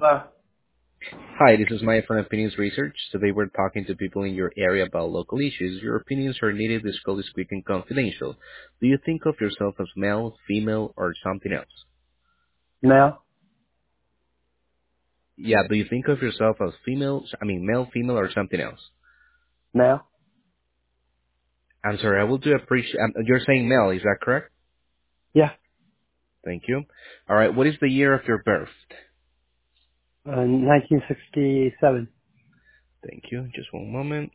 Hello. Hi, this is Maya from Opinions Research. Today we're talking to people in your area about local issues. Your opinions are needed. This call is quick and confidential. Do you think of yourself as male, female, or something else? Male. Yeah, do you think of yourself as male, female, or something else? Male. I'm sorry, I will do appreciate, you're saying male, is that correct? Yeah. Thank you. Alright, what is the year of your birth? 1967. Thank you. Just one moment.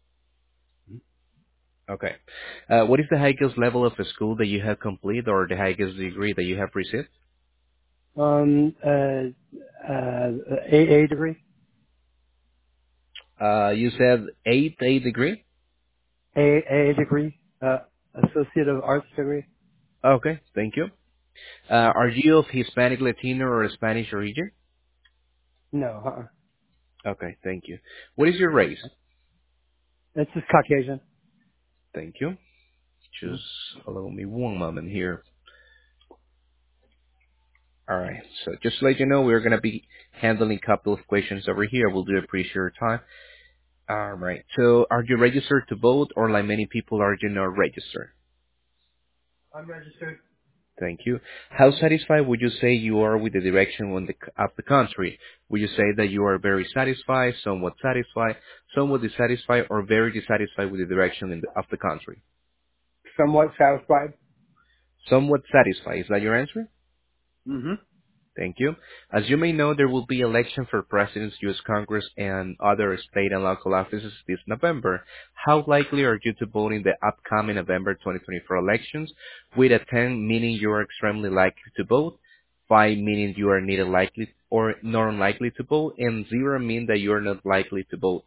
Okay. What is the highest level of a school that you have completed or the highest degree that you have received? Um, uh, AA degree. You said 8th degree? AA degree. Associate of Arts degree. Okay, thank you. Are you of Hispanic, Latino, or Spanish origin? No. Okay, thank you. What is your race? It's just Caucasian. Thank you. Just allow me one moment here. All right. So just to let you know, we're going to be handling a couple of questions over here. We'll do appreciate your time. All right. So are you registered to vote or like many people are you not registered? I'm registered. Thank you. How satisfied would you say you are with the direction of the country? Would you say that you are very satisfied, somewhat dissatisfied, or very dissatisfied with the direction of the country? Somewhat satisfied. Somewhat satisfied. Is that your answer? Mm-hmm. Thank you. As you may know, there will be election for presidents, U.S. Congress, and other state and local offices this November. How likely are you to vote in the upcoming November 2024 elections? With a 10 meaning you are extremely likely to vote, 5 meaning you are neither likely or nor unlikely to vote, and 0 mean that you are not likely to vote.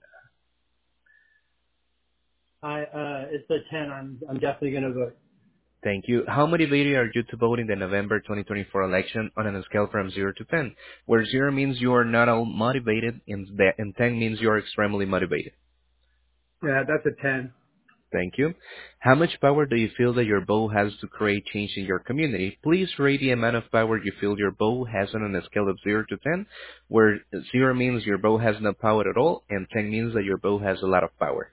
It's a 10. I'm definitely gonna vote. Thank you. How motivated are you to vote in the November 2024 election on a scale from 0 to 10, where 0 means you are not all motivated and 10 means you are extremely motivated? Yeah, that's a 10. Thank you. How much power do you feel that your vote has to create change in your community? Please rate the amount of power you feel your vote has on a scale of 0 to 10, where 0 means your vote has no power at all, and 10 means that your vote has a lot of power.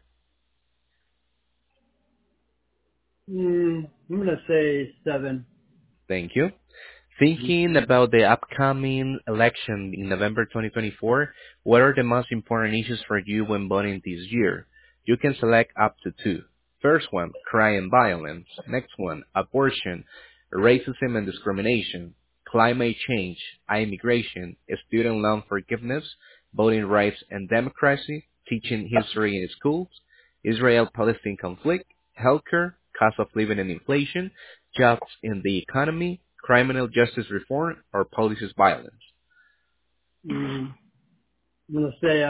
I'm gonna say 7. Thank you. Mhm. Thinking about the upcoming election in November 2024, what are the most important issues for you when voting this year? You can select up to 2. First one, crime and violence. Next one, abortion, racism and discrimination, climate change, immigration, student loan forgiveness, voting rights and democracy, teaching history in schools, Israel-Palestine conflict, healthcare, cost of living and inflation, jobs in the economy, criminal justice reform, or police violence. I'm gonna say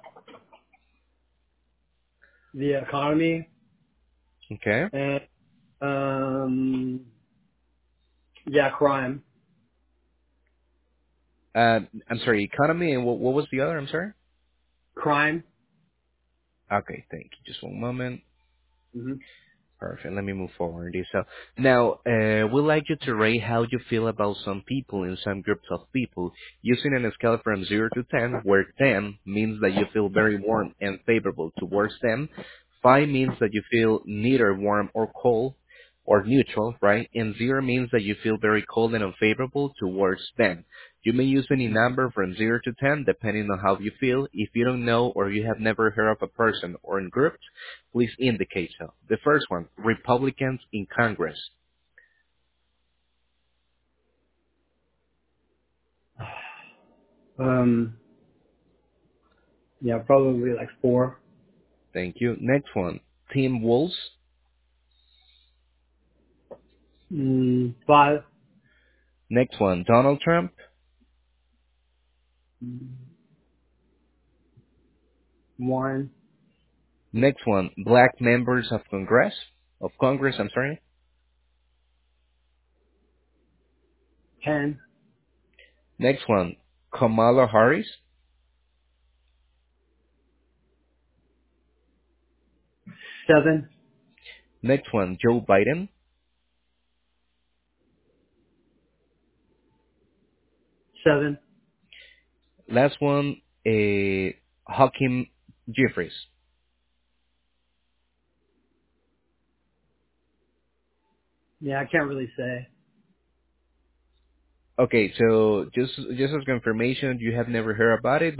the economy Okay. and yeah, crime. I'm sorry, economy, and what was the other? I'm sorry. Crime. Okay, thank you. Just one moment. Mm-hmm. Perfect. Let me move forward. So now, we'd like you to rate how you feel about some people in some groups of people using a scale from 0 to 10, where 10 means that you feel very warm and favorable towards them. 5 means that you feel neither warm or cold or neutral, right? And 0 means that you feel very cold and unfavorable towards them. You may use any number from 0 to 10 depending on how you feel. If you don't know or you have never heard of a person or in groups, please indicate so. The first one, Republicans in Congress. Um, yeah, probably like 4. Thank you. Next one, Tim Walz. 5. Next one, Donald Trump. 1. Next one, black members of Congress, I'm sorry. 10. Next one, Kamala Harris. 7. Next one, Joe Biden. 7. Last one, Hakeem Jeffries. Yeah, I can't really say. Okay, so just as confirmation, you have never heard about it,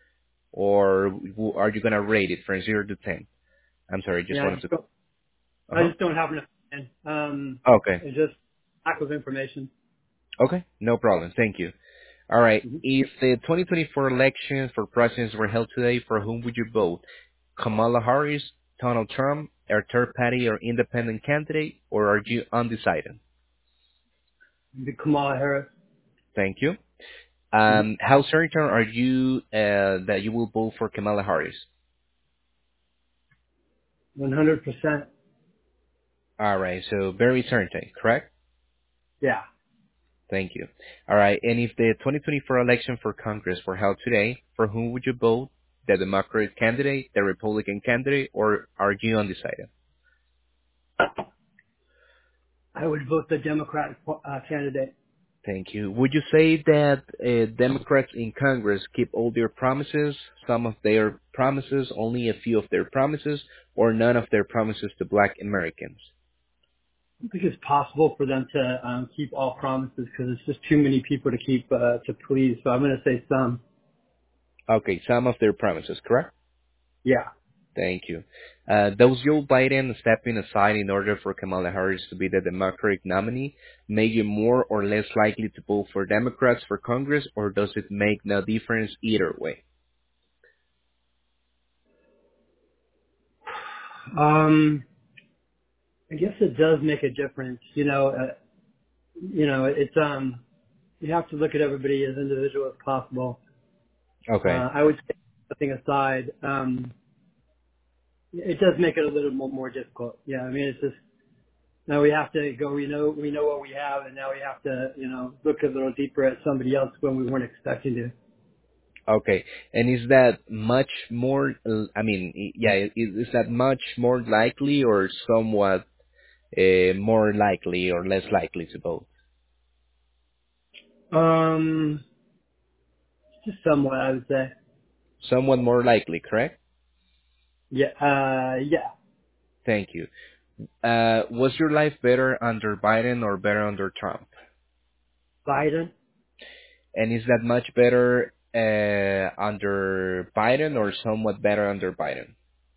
or are you gonna rate it from 0 to 10? I'm sorry, just Yeah, wanted to. Uh I huh. just don't have enough. Okay. It's just lack of information. Okay, no problem. Thank you. All right. Hmm. If the 2024 elections for presidents were held today, for whom would you vote? Kamala Harris, Donald Trump, a third party or independent candidate, or are you undecided? The Kamala Harris. Thank you. Hmm. How certain are you that you will vote for Kamala Harris? 100%. All right, so very certain, correct? Yeah. Thank you. All right, and if the 2024 election for Congress were held today, for whom would you vote? The Democratic candidate, the Republican candidate, or are you undecided? I would vote the Democratic candidate. Thank you. Would you say that Democrats in Congress keep all their promises, some of their promises, only a few of their promises, or none of their promises to Black Americans? I don't think it's possible for them to keep all promises because it's just too many people to keep to please. So I'm going to say some. Okay, some of their promises, correct? Yeah. Thank you. Does Joe Biden stepping aside in order for Kamala Harris to be the Democratic nominee make you more or less likely to vote for Democrats for Congress, or does it make no difference either way? Um, I guess it does make a difference. It's you have to look at everybody as individual as possible. Okay. I would say nothing aside, it does make it a little more difficult. Yeah, I mean, it's just now we have to go. We know what we have, and now we have to look a little deeper at somebody else when we weren't expecting to. Okay. And is that much more, I mean, yeah, is that much more likely or somewhat more likely or less likely to vote? Um, just somewhat, I would say. Somewhat more likely, correct? Yeah, yeah. Thank you. Was your life better under Biden or better under Trump? Biden, And is that much better under Biden or somewhat better under Biden?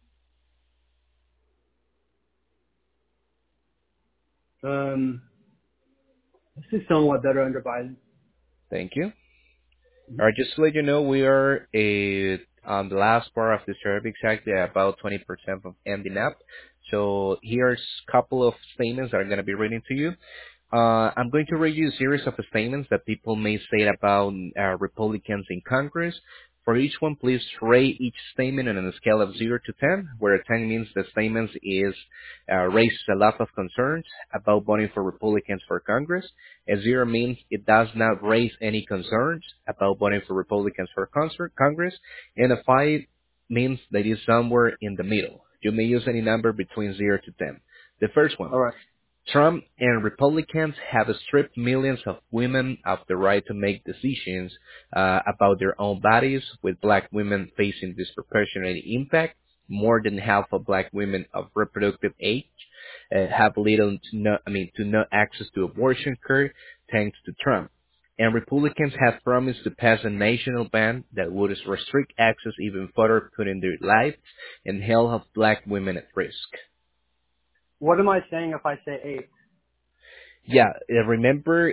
um, this is somewhat better under Biden. Thank you. Mhm. All right, just to let you know, we are on the last part of the survey, exactly about 20% of ending up. So here's a couple of statements that I'm going to be reading to you. I'm going to read you a series of statements that people may say about Republicans in Congress. For each one, please rate each statement on a scale of 0 to 10, where 10 means the statement is raises a lot of concerns about voting for Republicans for Congress. A 0 means it does not raise any concerns about voting for Republicans for Congress. And a 5 means that it is somewhere in the middle. You may use any number between 0 to 10. The first one. All right. Trump and Republicans have stripped millions of women of the right to make decisions about their own bodies, with black women facing disproportionate impact. More than half of black women of reproductive age have little to no access to abortion care thanks to Trump. And Republicans have promised to pass a national ban that would restrict access even further, putting their lives and health of black women at risk. What am I saying if I say 8? Yeah, remember,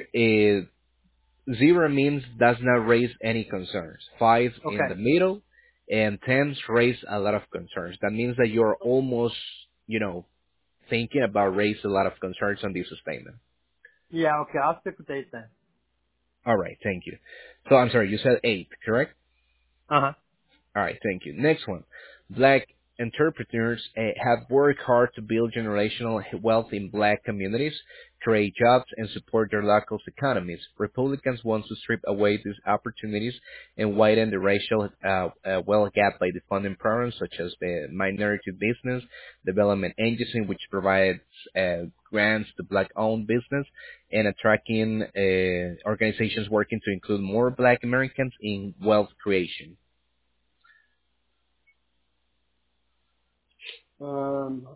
0 means does not raise any concerns. 5 in Okay. the middle, and 10 raise a lot of concerns. That means that you're almost, thinking about raise a lot of concerns on this statement. Yeah. Okay. I'll stick with 8 then. All right, thank you. So I'm sorry, you said 8, correct? Uh huh. All right, thank you. Next one. Black entrepreneurs have worked hard to build generational wealth in black communities. create jobs, and support their local economies. Republicans want to strip away these opportunities and widen the racial wealth gap by defunding programs such as the Minority Business Development Agency, which provides grants to black-owned business, and attracting organizations working to include more black Americans in wealth creation. Um,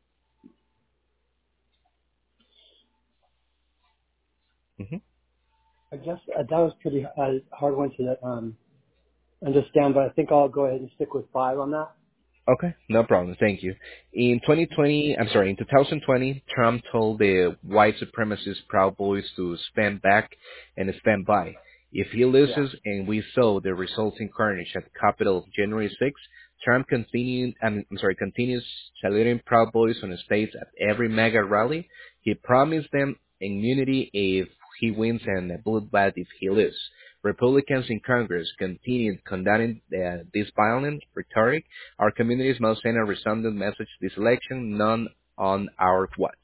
hmm I guess that was pretty hard one to understand, but I think I'll go ahead and stick with 5 on that. Okay, no problem. Thank you. In 2020, Trump told the white supremacist Proud Boys to stand back and stand by. If he Yeah. loses, and we saw the resulting carnage at the Capitol January 6th, Trump continues saluting Proud Boys on the stage at every mega rally. He promised them immunity if he wins and a bloodbath if he loses. Republicans in Congress continued condemning this violent rhetoric. Our communities must send a resounding message this election, none on our watch.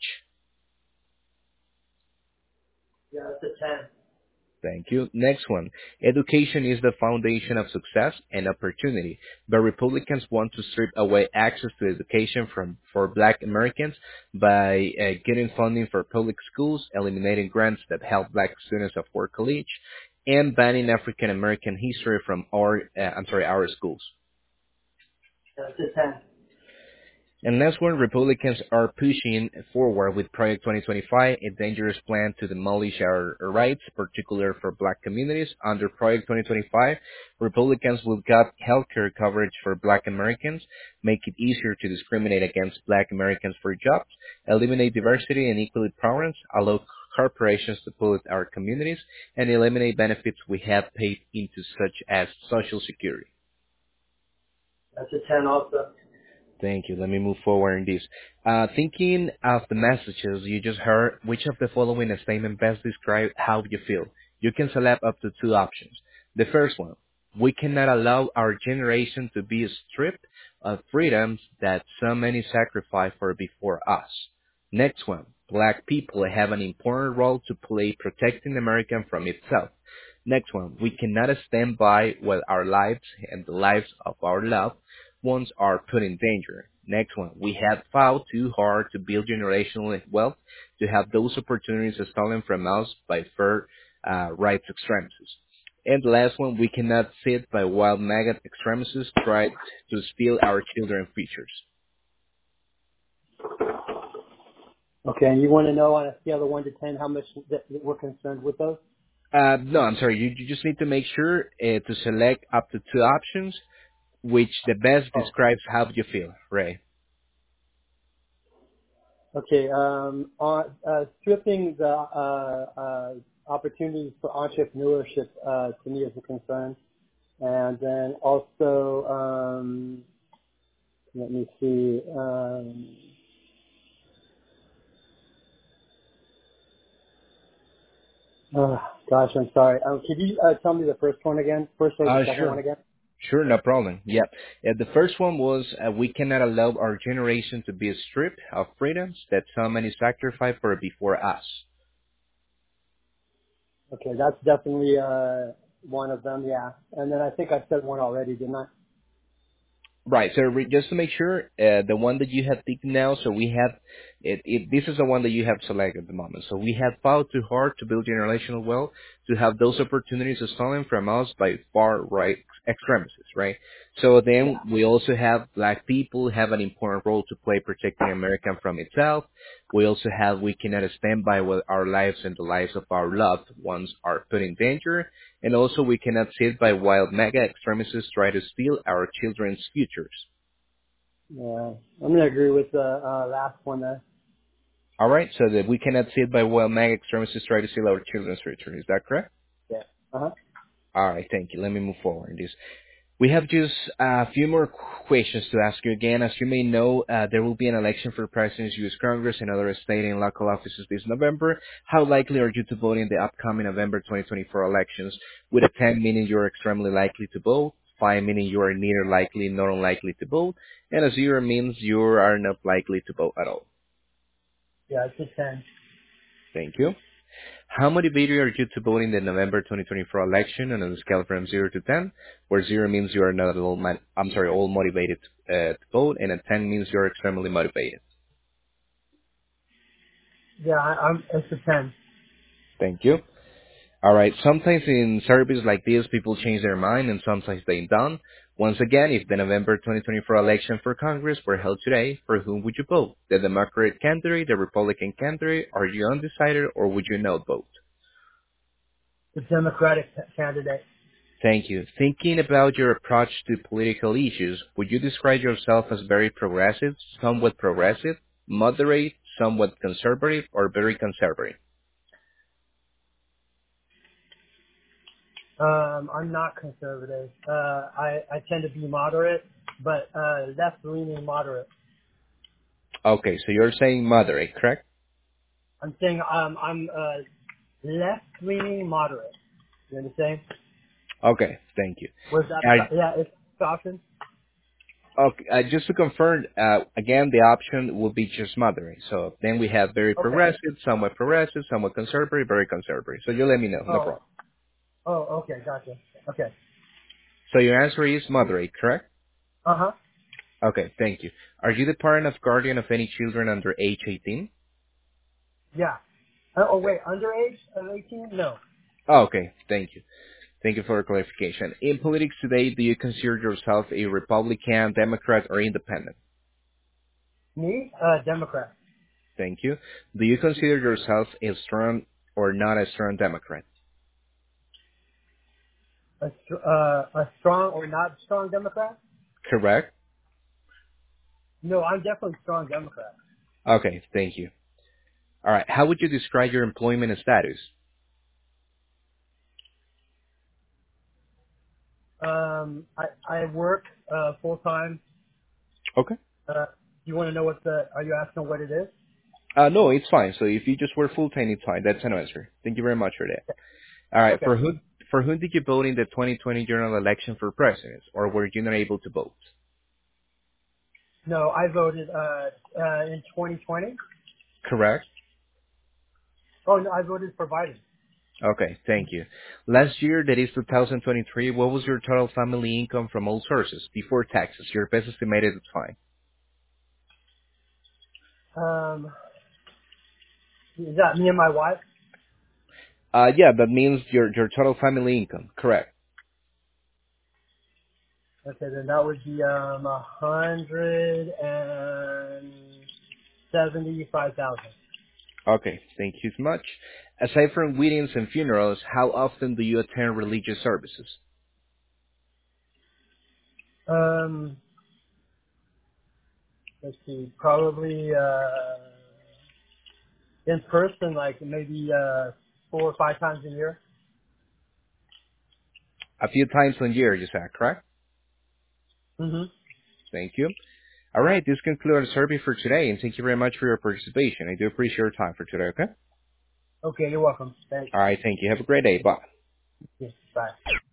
Yeah, that's a 10. Thank you. Next one. Education is the foundation of success and opportunity, but Republicans want to strip away access to education for black Americans by getting funding for public schools, eliminating grants that help black students afford college, and banning African American history from our schools. That's a 10. And last one, Republicans are pushing forward with Project 2025, a dangerous plan to demolish our rights, particularly for black communities. Under Project 2025, Republicans will cut healthcare coverage for black Americans, make it easier to discriminate against black Americans for jobs, eliminate diversity and equality programs, allow corporations to pollute our communities, and eliminate benefits we have paid into such as Social Security. That's a 10 also. Thank you. Let me move forward in this. Thinking of the messages you just heard, which of the following statement best describe how you feel? You can select up to 2 options. The first one, we cannot allow our generation to be stripped of freedoms that so many sacrificed for before us. Next one, black people have an important role to play protecting America from itself. Next one, we cannot stand by while our lives and the lives of our loved ones are put in danger. Next one, we have fought too hard to build generational wealth to have those opportunities stolen from us by far right extremists. And the last one, we cannot sit by while MAGA extremists try to steal our children's futures. Okay, and you want to know on a scale of 1 to 10 how much that we're concerned with those? No, I'm sorry. You just need to make sure to select up to 2 options, which the best Oh, describes how you feel, Ray. okay. On stripping the opportunities for entrepreneurship to me is a concern, and then also let me see. Gosh, I'm sorry. Could you tell me the first one again? First or the second one Sure. again? Sure, no problem. Yeah. The first one was we cannot allow our generation to be stripped of freedoms that so many sacrificed for before us. Okay, that's definitely one of them. Yeah, and then I think I said one already, didn't I? Right. So just to make sure, the one that you have picked now, so we have, this is the one that you have selected at the moment. So we have fought too hard to build generational wealth to have those opportunities stolen from us by far right extremists, right? So then Yeah. we also have black people have an important role to play protecting America from itself. We also have we cannot stand by while our lives and the lives of our loved ones are put in danger. And also we cannot sit by while mega extremists try to steal our children's futures. Yeah, I'm gonna agree with the last one there. All right, so that we cannot sit by while mega extremists try to steal our children's future. Is that correct? Yeah. Uh-huh. All right, thank you. Let me move forward in this. We have just a few more questions to ask you again. As you may know, there will be an election for President's U.S. Congress and other state and local offices this November. How likely are you to vote in the upcoming November 2024 elections? With a 10 meaning you're extremely likely to vote, 5 meaning you are neither likely nor unlikely to vote, and a 0 means you are not likely to vote at all. Yeah, it's a 10. Thank you. How motivated are you to vote in the November 2024 election on a scale from 0 to 10, where 0 means you are not at all, all motivated to vote, and a 10 means you are extremely motivated? Yeah, it's a 10. Thank you. All right. Sometimes in surveys like this, people change their mind, and sometimes they don't. Once again, if the November 2024 election for Congress were held today, for whom would you vote? The Democratic candidate, the Republican candidate? Are you undecided, or would you not vote? The Democratic candidate. Thank you. Thinking about your approach to political issues, would you describe yourself as very progressive, somewhat progressive, moderate, somewhat conservative, or very conservative? I'm not conservative. I tend to be moderate, but left-leaning moderate. Okay, so you're saying moderate, correct? I'm saying I'm left-leaning moderate. You understand? Okay, thank you. Was that Uh, yeah? It's the option. Okay, just to confirm, again, the option will be just moderate. So then we have very Okay. progressive, somewhat conservative, very conservative. So you let me know, no Oh. problem. Oh. Okay. Gotcha. Okay. So your answer is moderate, correct? Uh huh. Okay, thank you. Are you the parent of guardian of any children under age 18? Yeah. Oh wait, underage of 18? No. Oh, okay, thank you. Thank you for your clarification. In politics today, do you consider yourself a Republican, Democrat, or independent? Me? Democrat. Thank you. Do you consider yourself a strong or not a strong Democrat? A strong or not strong Democrat? Correct. No, I'm definitely strong Democrat. Okay, thank you. All right. How would you describe your employment status? I work full time. Okay. You want to know are you asking what it is? No, it's fine. So if you just work full time, it's fine. That's an answer. Thank you very much for that. All right. Okay. For whom did you vote in the 2020 general election for president, or were you not able to vote? No, I voted in 2020. Correct. Oh no, I voted for Biden. Okay. Thank you. Last year, that is 2023, what was your total family income from all sources before taxes? Your best estimated time. Um, is that me and my wife? Yeah, that means your total family income. Correct. Okay, then that would be 175,000. Okay. Thank you so much. Aside from weddings and funerals, how often do you attend religious services? Um, let's see, probably in person, like maybe 4 or 5 times a year. A few times a year, you said, correct? Mm-hmm. Thank you. All right, this concludes our survey for today, and thank you very much for your participation. I do appreciate your time for today, okay? Okay, you're welcome. Thanks. All right, thank you. Have a great day. Bye. Yes, bye.